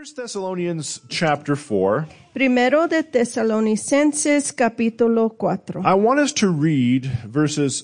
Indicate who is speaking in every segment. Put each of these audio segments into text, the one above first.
Speaker 1: 1 Thessalonians chapter 4,
Speaker 2: Primero de Tesalonicenses capítulo 4.
Speaker 1: I want us to read verses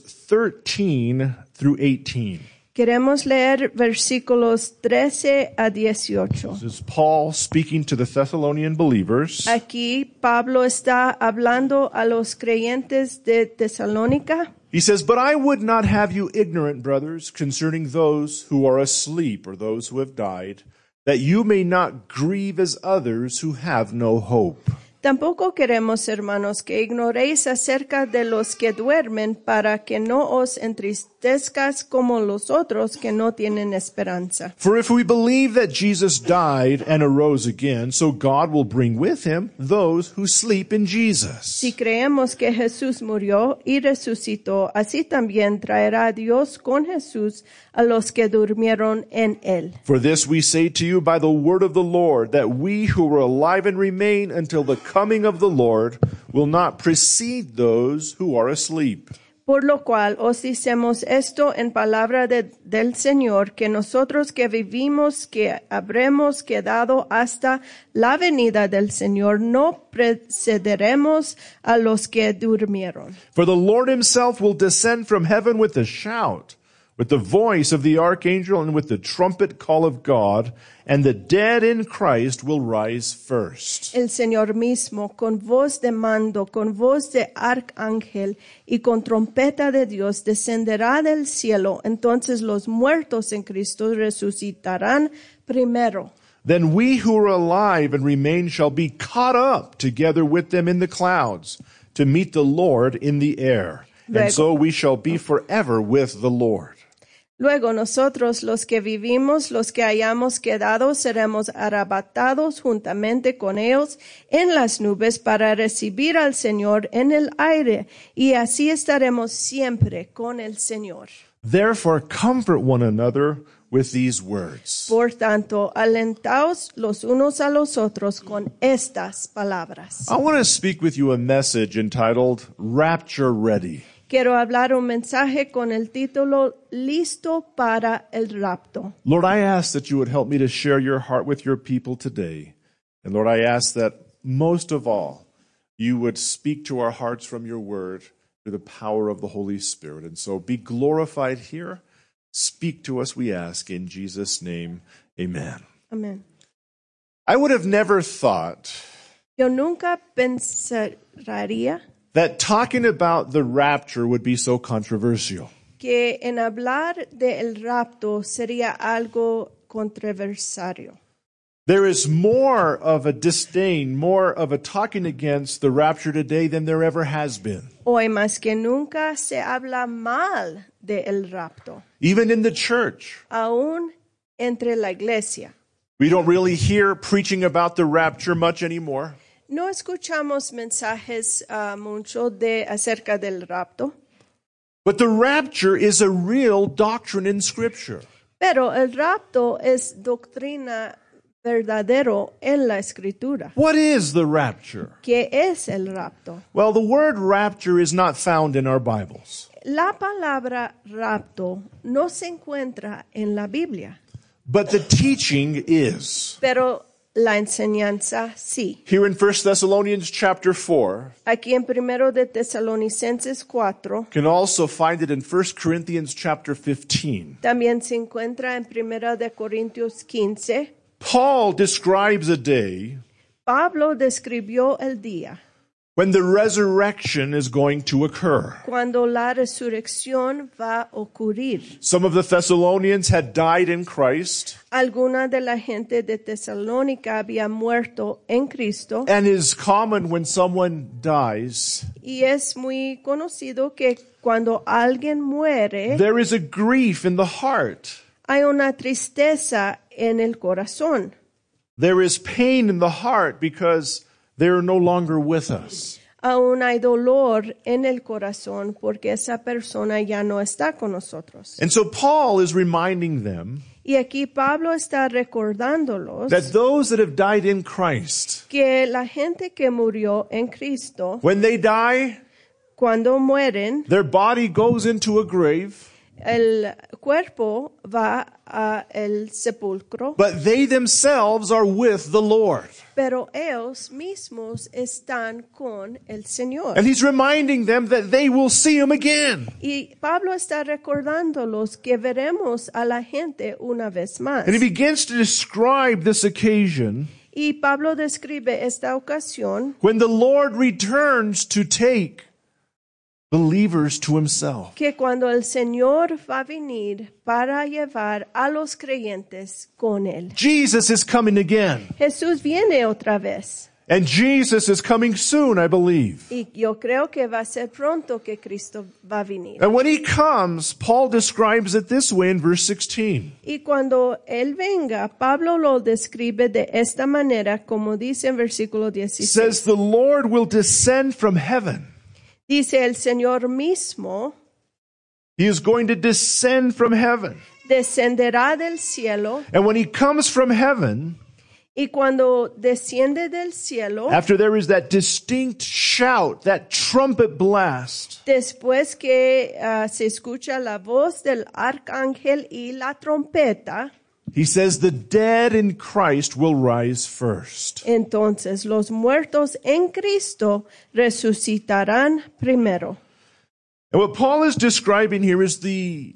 Speaker 1: 13 through 18.
Speaker 2: Queremos leer versículos 13 a 18.
Speaker 1: This is Paul speaking to the Thessalonian believers.
Speaker 2: Aquí Pablo está hablando a los creyentes de Tesalónica.
Speaker 1: He says, "But I would not have you ignorant, brothers, concerning those who are asleep or those who have died, that you may not grieve as others who have no hope."
Speaker 2: Tampoco queremos, hermanos, que ignoréis acerca de los que duermen para que no os entristezcas como los otros que no tienen esperanza.
Speaker 1: For if we believe that Jesus died and arose again, so God will bring with him those who sleep in Jesus.
Speaker 2: Si creemos que Jesús murió y resucitó, así también traerá Dios con Jesús a los que durmieron en él.
Speaker 1: For this we say to you by the word of the Lord, that we who are alive and remain until the coming of the Lord will not precede those who are asleep.
Speaker 2: Por lo cual os decimos esto en palabra del Señor, que nosotros que vivimos, que habremos quedado hasta la venida del Señor, no precederemos a los que durmieron.
Speaker 1: For the Lord himself will descend from heaven with a shout, with the voice of the archangel, and with the trumpet call of God, and the dead in Christ will rise first.
Speaker 2: El Señor mismo, con voz de mando, con voz de arcángel y con trompeta de Dios, descenderá del cielo. Entonces los muertos en Cristo resucitarán primero.
Speaker 1: Then we who are alive and remain shall be caught up together with them in the clouds to meet the Lord in the air. And so we shall be forever with the Lord.
Speaker 2: Luego nosotros, los que vivimos, los que hayamos quedado, seremos arrebatados juntamente con ellos en las nubes para recibir al Señor en el aire, y así estaremos siempre con el Señor.
Speaker 1: Therefore comfort one another with these words.
Speaker 2: Por tanto, alentaos los unos a los otros con estas palabras.
Speaker 1: I want to speak with you a message entitled Rapture Ready.
Speaker 2: Quiero hablar un mensaje con el título Listo para el rapto.
Speaker 1: Lord, I ask that you would help me to share your heart with your people today. And Lord, I ask that most of all, you would speak to our hearts from your word through the power of the Holy Spirit. And so be glorified here. Speak to us, we ask, in Jesus' name. Amen.
Speaker 2: Amén.
Speaker 1: I would have never thought
Speaker 2: Yo nunca pensaría
Speaker 1: that talking about the rapture would be so controversial.
Speaker 2: que en hablar del rapto sería algo controversial.
Speaker 1: There is more of a disdain, more of a talking against the rapture today than there ever has been.
Speaker 2: Hoy más que nunca se habla mal del rapto,
Speaker 1: Even in the church,
Speaker 2: aún entre la iglesia.
Speaker 1: we don't really hear preaching about the rapture much anymore.
Speaker 2: No escuchamos mensajes mucho acerca del rapto,
Speaker 1: But the rapture is a real doctrine in Scripture.
Speaker 2: pero el rapto es doctrina verdadero en la Escritura.
Speaker 1: What is the rapture?
Speaker 2: ¿Qué es el rapto?
Speaker 1: Well, the word rapture is not found in our Bibles.
Speaker 2: La palabra rapto no se encuentra en la Biblia,
Speaker 1: But the teaching is.
Speaker 2: pero la enseñanza sí.
Speaker 1: Here in 1 Thessalonians chapter 4,
Speaker 2: Aquí en Primero de Tesalonicenses 4,
Speaker 1: you can also find it in 1 Corinthians chapter 15.
Speaker 2: también se encuentra en Primera de Corintios 15.
Speaker 1: Paul describes a day
Speaker 2: Pablo describió el día
Speaker 1: when the resurrection is going to occur.
Speaker 2: cuando la resurrección va a ocurrir.
Speaker 1: Some of the Thessalonians had died in Christ,
Speaker 2: Alguna de la gente de Tesalónica había muerto en Cristo,
Speaker 1: and it is common when someone dies,
Speaker 2: y es muy conocido que cuando alguien muere
Speaker 1: there is a grief in the heart.
Speaker 2: hay una tristeza en el corazón.
Speaker 1: There is pain in the heart because they are no longer with us.
Speaker 2: Aún hay dolor en el corazón porque esa persona ya no está con nosotros.
Speaker 1: And so Paul is reminding them
Speaker 2: Y aquí Pablo está recordándolos
Speaker 1: that those that have died in Christ,
Speaker 2: que la gente que murió en Cristo,
Speaker 1: when they die,
Speaker 2: cuando mueren,
Speaker 1: their body goes into a grave,
Speaker 2: el cuerpo va al sepulcro,
Speaker 1: but they themselves are with the Lord.
Speaker 2: pero ellos mismos están con el Señor.
Speaker 1: And he's reminding them that they will see him again.
Speaker 2: Y Pablo está recordándolos que veremos a la gente una vez más.
Speaker 1: And he begins to describe this occasion
Speaker 2: Y Pablo describe esta ocasión
Speaker 1: when the Lord returns to take believers to himself.
Speaker 2: que cuando el Señor va a venir para llevar a los creyentes con él.
Speaker 1: Jesus is coming again.
Speaker 2: Jesús viene otra vez.
Speaker 1: And Jesus is coming soon, I believe.
Speaker 2: Y yo creo que va a ser pronto que Cristo va a venir.
Speaker 1: And when he comes, Paul describes it this way in verse 16.
Speaker 2: Y cuando él venga, Pablo lo describe de esta manera, como dice en versículo
Speaker 1: It
Speaker 2: 16.
Speaker 1: says, the Lord will descend from heaven.
Speaker 2: Dice el Señor mismo
Speaker 1: He is going to descend from heaven.
Speaker 2: descenderá del cielo,
Speaker 1: And when he comes from heaven,
Speaker 2: y cuando desciende del cielo,
Speaker 1: after there is that distinct shout, that trumpet blast,
Speaker 2: después que se escucha la voz del arcángel y la trompeta,
Speaker 1: he says the dead in Christ will rise first.
Speaker 2: entonces los muertos en Cristo resucitarán primero.
Speaker 1: And what Paul is describing here is the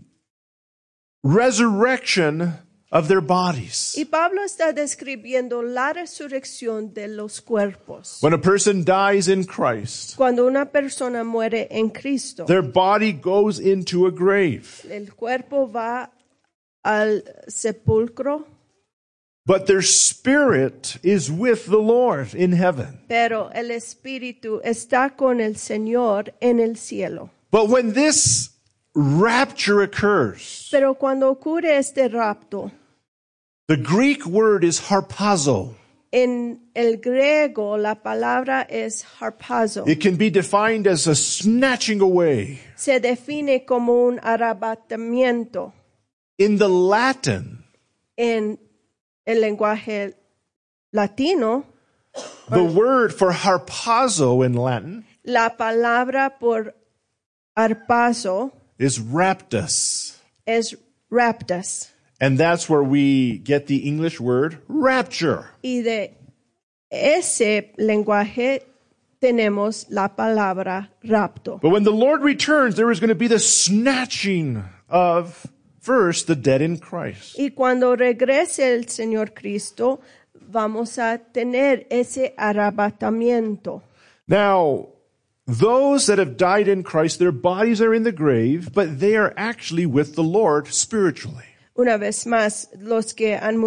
Speaker 1: resurrection of their bodies.
Speaker 2: Y Pablo está describiendo la resurrección de los cuerpos.
Speaker 1: When a person dies in Christ,
Speaker 2: Cuando una persona muere en Cristo,
Speaker 1: their body goes into a grave,
Speaker 2: el cuerpo va al sepulcro,
Speaker 1: but their spirit is with the Lord in heaven.
Speaker 2: pero el espíritu está con el Señor en el cielo.
Speaker 1: But when this rapture occurs,
Speaker 2: Pero cuando ocurre este rapto,
Speaker 1: the Greek word is harpazo.
Speaker 2: en el griego la palabra es harpazo.
Speaker 1: It can be defined as a snatching away.
Speaker 2: Se define como un arrebatamiento.
Speaker 1: In the Latin,
Speaker 2: En el lenguaje latino,
Speaker 1: the word for harpazo in Latin
Speaker 2: la palabra por harpazo
Speaker 1: is raptus.
Speaker 2: es raptus.
Speaker 1: And that's where we get the English word rapture.
Speaker 2: Y de ese lenguaje tenemos la palabra rapto.
Speaker 1: But when the Lord returns, there is going to be the snatching of first the dead in Christ.
Speaker 2: Y cuando regrese el Señor Cristo, vamos a tener ese arrebatamiento.
Speaker 1: Now, those that have died in Christ, their bodies are in the grave, but they are actually with the Lord spiritually.
Speaker 2: Una vez más, los que han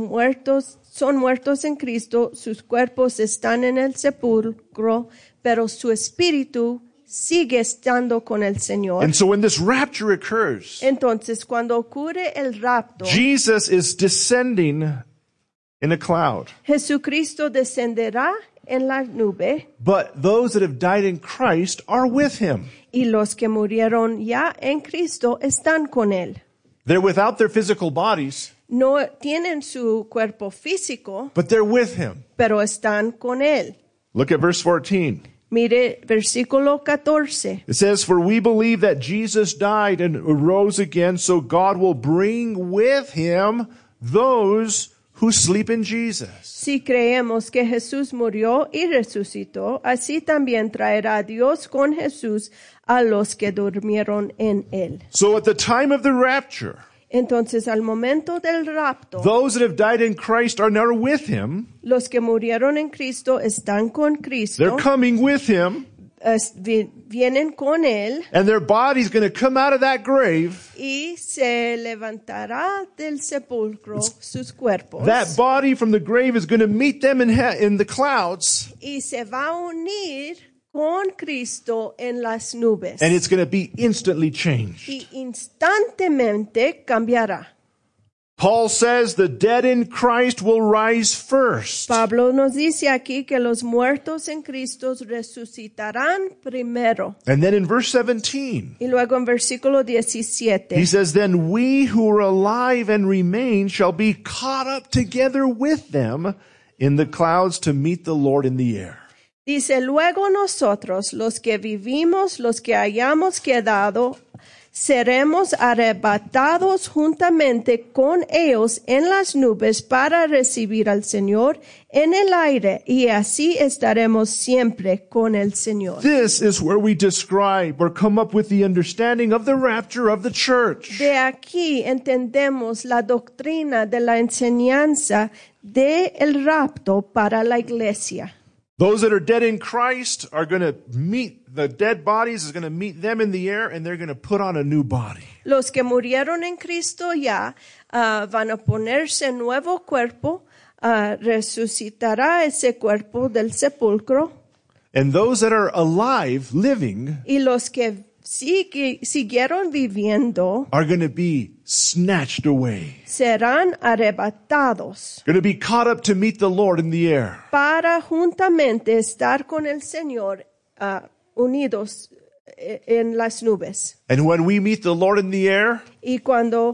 Speaker 2: son muertos en Cristo, sus cuerpos están en el sepulcro, pero su espíritu sigue estando con el Señor.
Speaker 1: And so when this rapture occurs,
Speaker 2: Entonces, cuando ocurre el rapto,
Speaker 1: Jesus is descending in a cloud.
Speaker 2: Jesucristo descenderá en la nube
Speaker 1: But those that have died in Christ are with him.
Speaker 2: y los que murieron ya en Cristo están con él.
Speaker 1: They're without their physical bodies,
Speaker 2: No tienen su cuerpo físico,
Speaker 1: but they're with him.
Speaker 2: pero están con él.
Speaker 1: Look at verse 14.
Speaker 2: Mire versículo 14.
Speaker 1: It says, "For we believe that Jesus died and arose again, so God will bring with him those who sleep in Jesus."
Speaker 2: Si creemos que Jesús murió y resucitó, así también traerá Dios con Jesús a los que durmieron en él.
Speaker 1: So at the time of the rapture,
Speaker 2: Entonces, al momento del rapto,
Speaker 1: those that have died in Christ are now with him.
Speaker 2: los que murieron en Cristo están con Cristo,
Speaker 1: They're coming with him,
Speaker 2: vienen con él
Speaker 1: and their body's going to come out of that grave.
Speaker 2: y se levantará del sepulcro sus cuerpos
Speaker 1: That body from the grave is going to meet them in the clouds,
Speaker 2: y se va a unir con Cristo en las nubes
Speaker 1: and it's going to be instantly changed.
Speaker 2: y instantáneamente cambiará.
Speaker 1: Paul says the dead in Christ will rise first.
Speaker 2: Pablo nos dice aquí que los muertos en Cristo resucitarán primero.
Speaker 1: And then in verse 17,
Speaker 2: Y luego en versículo
Speaker 1: he
Speaker 2: 17,
Speaker 1: says, "Then we who are alive and remain shall be caught up together with them in the clouds to meet the Lord in the air."
Speaker 2: dice, luego nosotros, los que vivimos, los que hayamos quedado, seremos arrebatados juntamente con ellos en las nubes para recibir al Señor en el aire, y así estaremos siempre con el Señor.
Speaker 1: This is where we describe or come up with the understanding of the rapture of the church.
Speaker 2: De aquí entendemos la doctrina de la enseñanza del rapto para la iglesia.
Speaker 1: Those that are dead in Christ are going to meet, the dead bodies is going to meet them in the air, and they're going to put on a new body.
Speaker 2: Los que murieron en Cristo ya van a ponerse nuevo cuerpo, resucitará ese cuerpo del sepulcro,
Speaker 1: And those that are alive, living,
Speaker 2: y los que siguieron viviendo
Speaker 1: are going to be snatched away.
Speaker 2: serán arrebatados
Speaker 1: Going to be caught up to meet the Lord in the air.
Speaker 2: para juntamente estar con el Señor unidos en las nubes.
Speaker 1: And when we meet the Lord in the air,
Speaker 2: Y cuando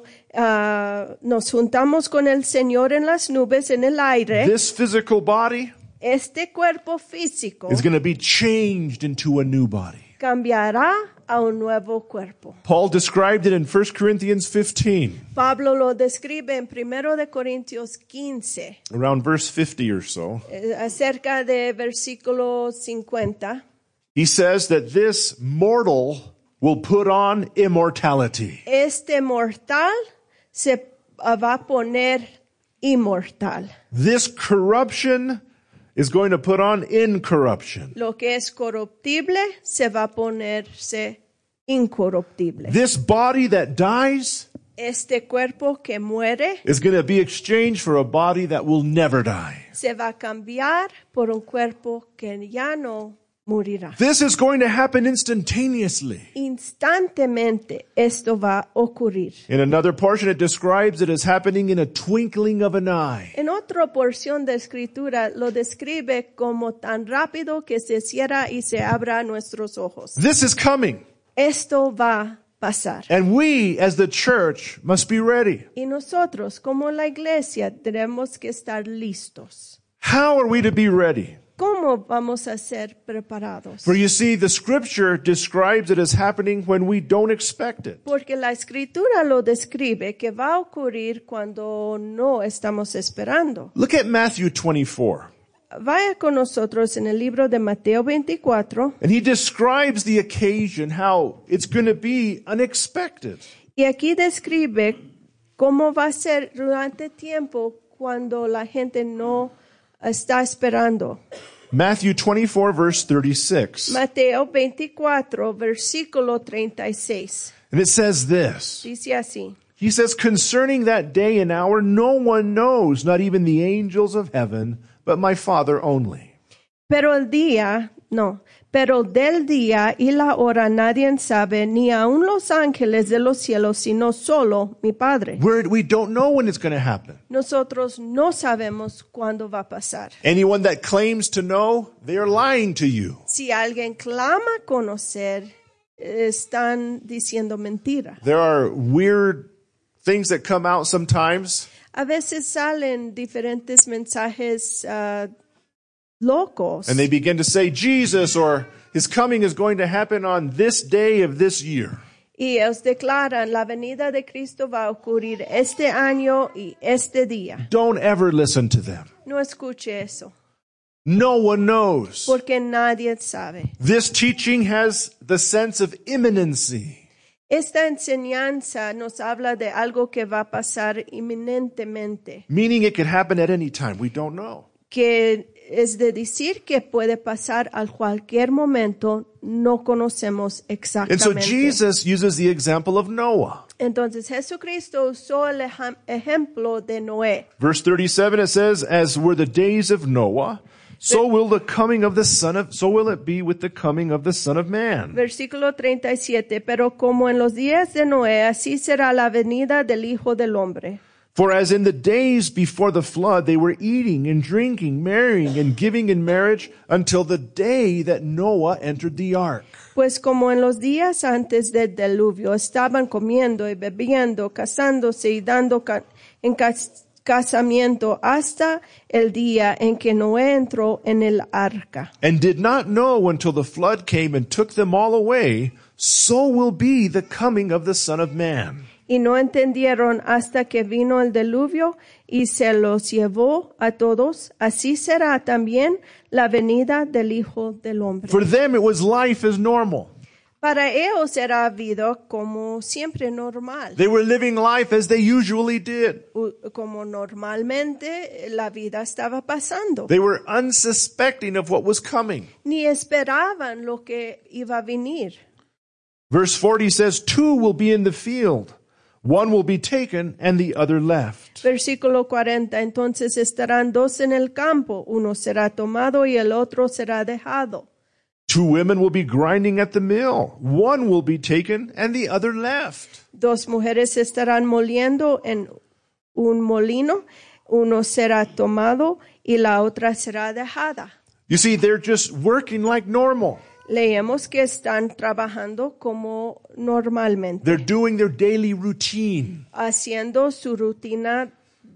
Speaker 2: nos juntamos con el Señor en las nubes, en el aire,
Speaker 1: this physical body
Speaker 2: este cuerpo físico
Speaker 1: is going to be changed into a new body.
Speaker 2: cambiará a un nuevo cuerpo.
Speaker 1: Paul described it in 1 Corinthians 15,
Speaker 2: Pablo lo describe en 1 de Corintios 15,
Speaker 1: around verse 50 or so.
Speaker 2: acerca de versículo 50.
Speaker 1: He says that this mortal will put on immortality.
Speaker 2: Este mortal se va a poner inmortal.
Speaker 1: This corruption is going to put on incorruption.
Speaker 2: Lo que es corruptible se va a ponerse incorruptible.
Speaker 1: This body that dies
Speaker 2: Este cuerpo que muere
Speaker 1: is going to be exchanged for a body that will never die.
Speaker 2: se va a cambiar por un cuerpo que ya no morirá.
Speaker 1: This is going to happen instantaneously.
Speaker 2: Instantemente esto va a ocurrir.
Speaker 1: In another portion, it describes it as happening in a twinkling of an eye.
Speaker 2: En otra porción de escritura lo describe como tan rápido que se cierra y se abra nuestros ojos.
Speaker 1: This is coming.
Speaker 2: Esto va a pasar.
Speaker 1: And we, as the church, must be ready.
Speaker 2: Y nosotros, como la iglesia, tenemos que estar listos.
Speaker 1: How are we to be ready?
Speaker 2: ¿Cómo vamos a ser preparados?
Speaker 1: For you see, the scripture describes it as happening when we don't expect it.
Speaker 2: Porque la escritura lo describe que va a ocurrir cuando no estamos esperando.
Speaker 1: Look at Matthew 24.
Speaker 2: Vaya con nosotros en el libro de Mateo 24.
Speaker 1: And he describes the occasion, how it's going to be unexpected.
Speaker 2: Y aquí describe cómo va a ser durante tiempo cuando la gente no está esperando.
Speaker 1: Matthew 24, verse 36.
Speaker 2: Mateo 24, versículo 36.
Speaker 1: And it says this.
Speaker 2: Dice así.
Speaker 1: He says, concerning that day and hour, no one knows, not even the angels of heaven, but my Father only.
Speaker 2: Pero del día y la hora nadie sabe, ni aun los ángeles de los cielos, sino solo mi Padre.
Speaker 1: We don't know when it's going to happen.
Speaker 2: Nosotros no sabemos cuándo va a pasar.
Speaker 1: Anyone that claims to know, they are lying to you.
Speaker 2: Si alguien clama conocer, están diciendo mentira.
Speaker 1: There are weird things that come out sometimes.
Speaker 2: A veces salen diferentes mensajes locos.
Speaker 1: And they begin to say, Jesus or his coming is going to happen on this day of this year.
Speaker 2: Y ellos declaran, la venida de Cristo va a ocurrir este año y este día.
Speaker 1: Don't ever listen to them.
Speaker 2: No escuche eso,
Speaker 1: No one knows.
Speaker 2: porque nadie sabe.
Speaker 1: This teaching has the sense of imminency.
Speaker 2: Esta enseñanza nos habla de algo que va a pasar inminentemente,
Speaker 1: Meaning it could happen at any time. We don't know.
Speaker 2: que es de decir que puede pasar a cualquier momento, no conocemos
Speaker 1: And so
Speaker 2: exactamente.
Speaker 1: Jesus uses the example of Noah.
Speaker 2: Entonces Jesucristo usó el ejemplo de Noé.
Speaker 1: Verse 37, it says, as were the days of Noah, so will it be with the coming of the Son of Man.
Speaker 2: Versículo 37, pero como en los días de Noé, así será la venida del Hijo del Hombre.
Speaker 1: For as in the days before the flood, they were eating and drinking, marrying and giving in marriage until the day that Noah entered the ark.
Speaker 2: Pues como en los días antes del diluvio, estaban comiendo y bebiendo, casándose y dando en casamiento hasta el día en que Noé entró en el arca.
Speaker 1: And did not know until the flood came and took them all away, so will be the coming of the Son of Man.
Speaker 2: Y no entendieron hasta que vino el diluvio y se los llevó a todos. Así será también la venida del Hijo del Hombre.
Speaker 1: For them it was life as normal.
Speaker 2: Para ellos era vida como siempre normal.
Speaker 1: They were living life as they usually did.
Speaker 2: Como normalmente la vida estaba pasando.
Speaker 1: They were unsuspecting of what was coming.
Speaker 2: Ni esperaban lo que iba a venir.
Speaker 1: Verse 40 says, 2 will be in the field. One will be taken and the other left.
Speaker 2: Versículo 40. Entonces estarán dos en el campo. Uno será tomado y el otro será dejado.
Speaker 1: 2 women will be grinding at the mill. One will be taken and the other left.
Speaker 2: Dos mujeres estarán moliendo en un molino. Uno será tomado y la otra será dejada.
Speaker 1: You see, they're just working like normal.
Speaker 2: Leemos que están trabajando como normalmente,
Speaker 1: They're doing their daily routine.
Speaker 2: haciendo su rutina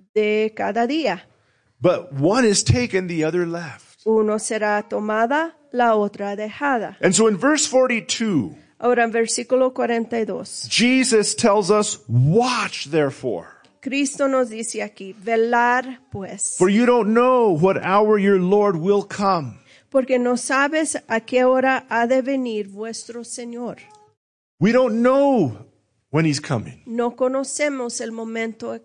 Speaker 2: de cada día.
Speaker 1: But one is taken, the other left.
Speaker 2: Uno será tomada, la otra dejada.
Speaker 1: And so in verse 42,
Speaker 2: Ahora en versículo 42,
Speaker 1: Jesus tells us, watch therefore.
Speaker 2: Cristo nos dice aquí, velar pues,
Speaker 1: For you don't know what hour your Lord will come.
Speaker 2: porque no sabes a qué hora ha de venir vuestro Señor.
Speaker 1: We don't know when he's coming.
Speaker 2: No conocemos el momento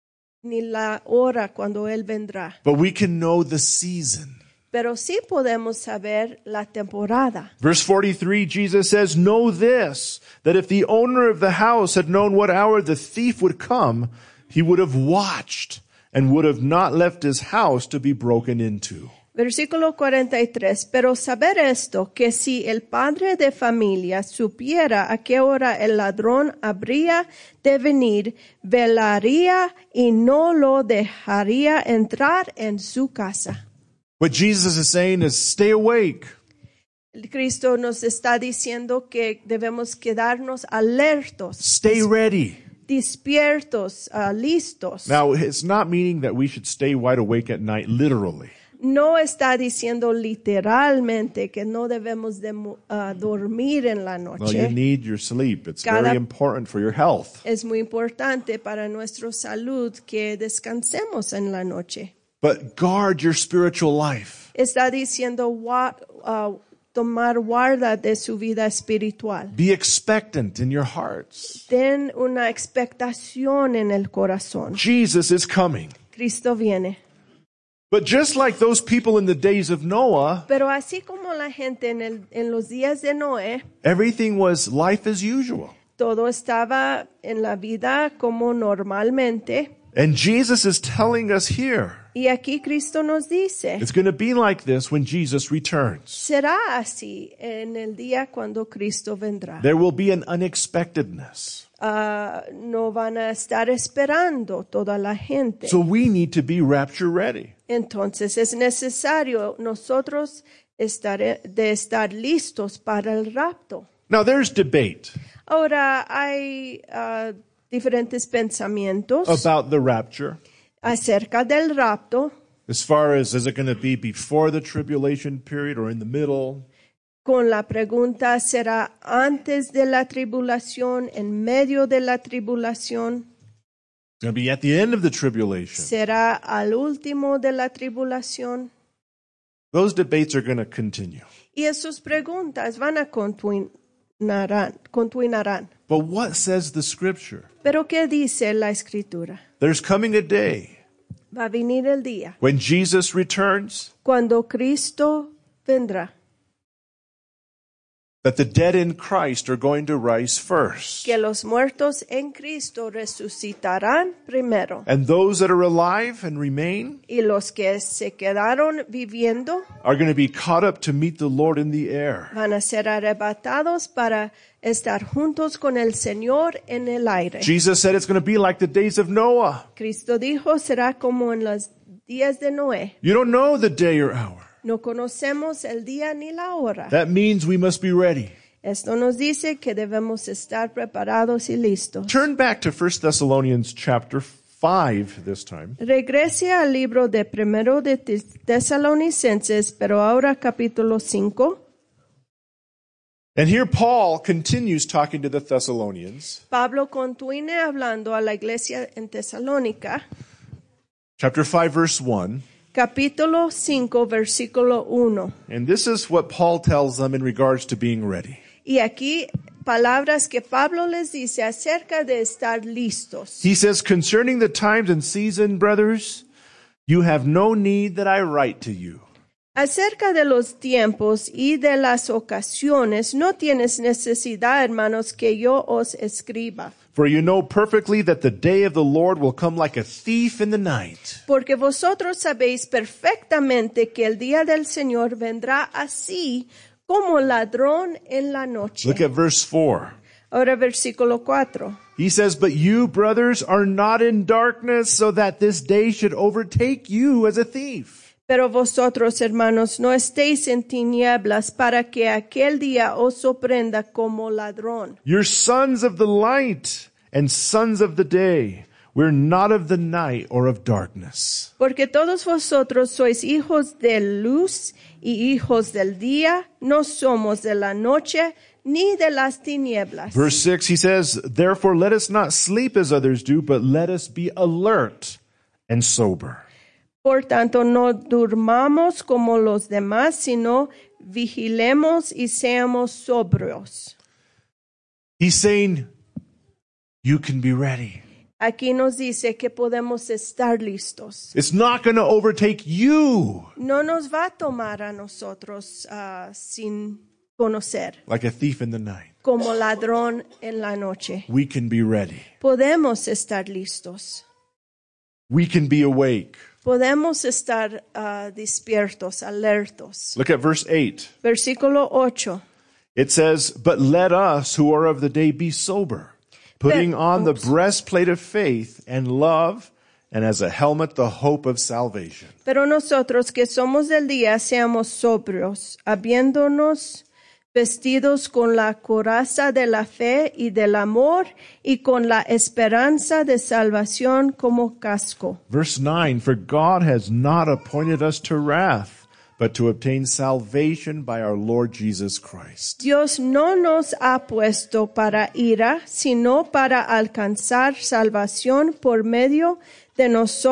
Speaker 2: ni la hora cuando Él vendrá,
Speaker 1: But we can know the season.
Speaker 2: pero sí podemos saber la temporada.
Speaker 1: Verse 43, Jesus says, know this, that if the owner of the house had known what hour the thief would come, he would have watched and would have not left his house to be broken into.
Speaker 2: Versículo 43. Pero saber esto, que si el padre de familia supiera a qué hora el ladrón habría de venir, velaría y no lo dejaría entrar en su casa.
Speaker 1: What Jesus is saying is stay awake.
Speaker 2: Cristo nos está diciendo que debemos quedarnos alertos,
Speaker 1: Stay ready.
Speaker 2: despiertos, listos.
Speaker 1: Now, it's not meaning that we should stay wide awake at night, literally.
Speaker 2: No está diciendo literalmente que no debemos de, dormir en la
Speaker 1: No,
Speaker 2: noche.
Speaker 1: you need your sleep. It's
Speaker 2: Cada-
Speaker 1: very important for your health.
Speaker 2: Es muy importante para nuestra salud que descansemos en la noche.
Speaker 1: But guard your spiritual life.
Speaker 2: Está diciendo tomar guarda de su vida espiritual.
Speaker 1: Be expectant in your hearts.
Speaker 2: Ten una expectación en el corazón.
Speaker 1: Jesus is coming.
Speaker 2: Cristo viene.
Speaker 1: But just like those people in the days of Noah,
Speaker 2: Pero así como la gente en los días de Noé,
Speaker 1: everything was life as usual.
Speaker 2: todo estaba en la vida como normalmente.
Speaker 1: And Jesus is telling us here,
Speaker 2: Y aquí Cristo nos dice,
Speaker 1: it's going to be like this when Jesus returns.
Speaker 2: será así en el día cuando Cristo vendrá.
Speaker 1: There will be an unexpectedness.
Speaker 2: No van a estar esperando toda la gente.
Speaker 1: So we need to be rapture ready.
Speaker 2: Entonces es necesario nosotros estar listos para el rapto.
Speaker 1: Now there's debate
Speaker 2: Ahora hay diferentes pensamientos
Speaker 1: about the rapture.
Speaker 2: acerca del rapto,
Speaker 1: As far as is it going to be before the tribulation period or in the middle?
Speaker 2: con la pregunta, ¿será antes de la tribulación, en medio de la tribulación?
Speaker 1: It's going to be at the end of the tribulation.
Speaker 2: ¿Será al último de la tribulación?
Speaker 1: Those debates are going to continue.
Speaker 2: Y esas preguntas van a continuarán.
Speaker 1: But what says the scripture?
Speaker 2: Pero ¿qué dice la Escritura?
Speaker 1: There's coming a day
Speaker 2: Va a venir el día
Speaker 1: when Jesus returns
Speaker 2: cuando Cristo vendrá,
Speaker 1: that the dead in Christ are going to rise first.
Speaker 2: que los muertos en Cristo resucitarán primero
Speaker 1: And those that are alive and remain
Speaker 2: y los que se quedaron viviendo
Speaker 1: are going to be caught up to meet the Lord in the air.
Speaker 2: van a ser arrebatados para estar juntos con el Señor en el aire.
Speaker 1: Jesus said it's going to be like the days of Noah.
Speaker 2: Cristo dijo, será como en los días de Noé.
Speaker 1: You don't know the day or hour.
Speaker 2: No conocemos el día ni la hora.
Speaker 1: That means we must be ready.
Speaker 2: Esto nos dice que debemos estar preparados y listos.
Speaker 1: Turn back to 1 Thessalonians chapter 5 this time.
Speaker 2: Regrese al libro de Primero de Tesalonicenses, pero ahora capítulo 5.
Speaker 1: And here Paul continues talking to the Thessalonians.
Speaker 2: Pablo continúa hablando a la iglesia en Tesalónica,
Speaker 1: Chapter 5, verse 1.
Speaker 2: capítulo 5, versículo 1.
Speaker 1: And this is what Paul tells them in regards to being ready.
Speaker 2: Y aquí palabras que Pablo les dice acerca de estar listos.
Speaker 1: He says, concerning the times and season, brothers, you have no need that I write to you.
Speaker 2: Acerca de los tiempos y de las ocasiones, no tienes necesidad, hermanos, que yo os escriba.
Speaker 1: For you know perfectly that the day of the Lord will come like a thief in the night.
Speaker 2: Porque vosotros sabéis perfectamente que el día del Señor vendrá así como ladrón en la noche.
Speaker 1: Look at verse 4.
Speaker 2: Ahora versículo 4.
Speaker 1: He says, but you, brothers, are not in darkness so that this day should overtake you as a thief.
Speaker 2: Pero vosotros, hermanos, no estéis en tinieblas para que aquel día os sorprenda como ladrón.
Speaker 1: You're sons of the light and sons of the day. We're not of the night or of darkness.
Speaker 2: Porque todos vosotros sois hijos de luz y hijos del día, no somos de la noche ni de las tinieblas.
Speaker 1: Verse 6, he says, therefore let us not sleep as others do, but let us be alert and sober.
Speaker 2: Por tanto, no durmamos como los demás, sino vigilemos y seamos sobrios.
Speaker 1: He's saying, you can be ready.
Speaker 2: Aquí nos dice que podemos estar listos.
Speaker 1: It's not going to overtake you
Speaker 2: No nos va a tomar a nosotros sin conocer,
Speaker 1: like a thief in the night.
Speaker 2: como ladrón en la noche.
Speaker 1: We can be ready.
Speaker 2: Podemos estar listos.
Speaker 1: We can be awake.
Speaker 2: Podemos estar despiertos, alertos.
Speaker 1: Look at verse 8.
Speaker 2: Versículo 8.
Speaker 1: It says, but let us who are of the day be sober, putting on the breastplate of faith and love, and as a helmet the hope of salvation.
Speaker 2: Pero nosotros que somos del día seamos sobrios, habiéndonos vestidos con la coraza de la fe y del amor y con la esperanza de salvación como casco.
Speaker 1: Verse 9, for God has not appointed us to wrath, but to obtain salvation by our Lord Jesus Christ.
Speaker 2: Dios no nos ha puesto para ira, sino para alcanzar salvación por medio de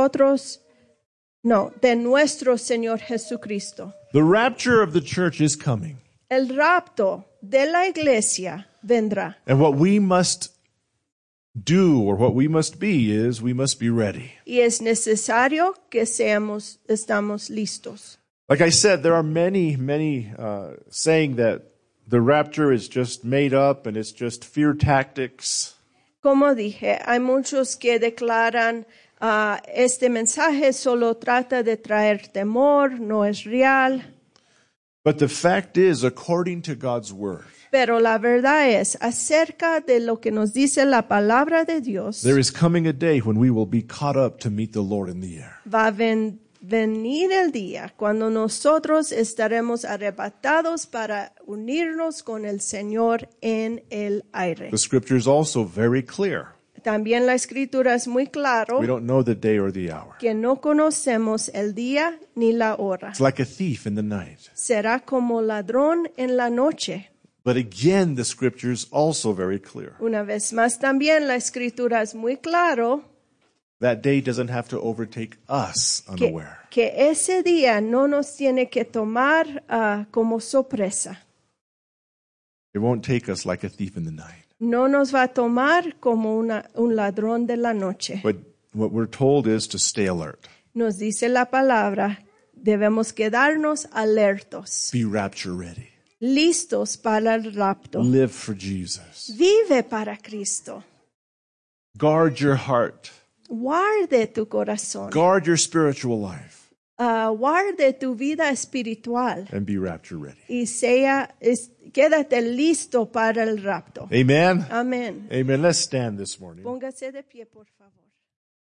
Speaker 2: de nuestro Señor Jesucristo.
Speaker 1: The rapture of the church is coming.
Speaker 2: El rapto de la iglesia vendrá.
Speaker 1: And what we must do, or what we must be, is we must be ready.
Speaker 2: Y es necesario que estamos listos.
Speaker 1: Like I said, there are many saying that the rapture is just made up and it's just fear tactics.
Speaker 2: Como dije, hay muchos que declaran este mensaje solo trata de traer temor, no es real.
Speaker 1: But the fact is, according to God's word,
Speaker 2: Pero la verdad es, acerca de lo que nos dice la palabra de Dios,
Speaker 1: there is coming a day when we will be caught up to meet the Lord in the air.
Speaker 2: va a venir el día cuando nosotros estaremos arrebatados para unirnos con el Señor en el aire.
Speaker 1: The scripture is also very clear.
Speaker 2: También la escritura es muy claro
Speaker 1: We don't know the day or the hour.
Speaker 2: que no conocemos el día ni la hora.
Speaker 1: It's like a thief in the night.
Speaker 2: Será como ladrón en la noche.
Speaker 1: But again, the scripture is also very clear.
Speaker 2: Una vez más también la escritura es muy claro
Speaker 1: That day doesn't have to overtake us unaware.
Speaker 2: que ese día no nos tiene que tomar como sorpresa.
Speaker 1: It won't take us like a thief in the night.
Speaker 2: No nos va a tomar como un ladrón de la noche.
Speaker 1: But what we're told is to stay alert.
Speaker 2: Nos dice la palabra, debemos quedarnos alertos,
Speaker 1: Be rapture ready.
Speaker 2: listos para el rapto.
Speaker 1: Live for Jesus.
Speaker 2: Vive para Cristo.
Speaker 1: Guard your heart.
Speaker 2: Guarde tu corazón.
Speaker 1: Guard your spiritual life.
Speaker 2: Guarde tu vida espiritual.
Speaker 1: And be rapture ready.
Speaker 2: Y quédate listo para el rapto.
Speaker 1: Amen.
Speaker 2: Amén.
Speaker 1: Amen. Let's stand this morning.
Speaker 2: Póngase de pie, por favor.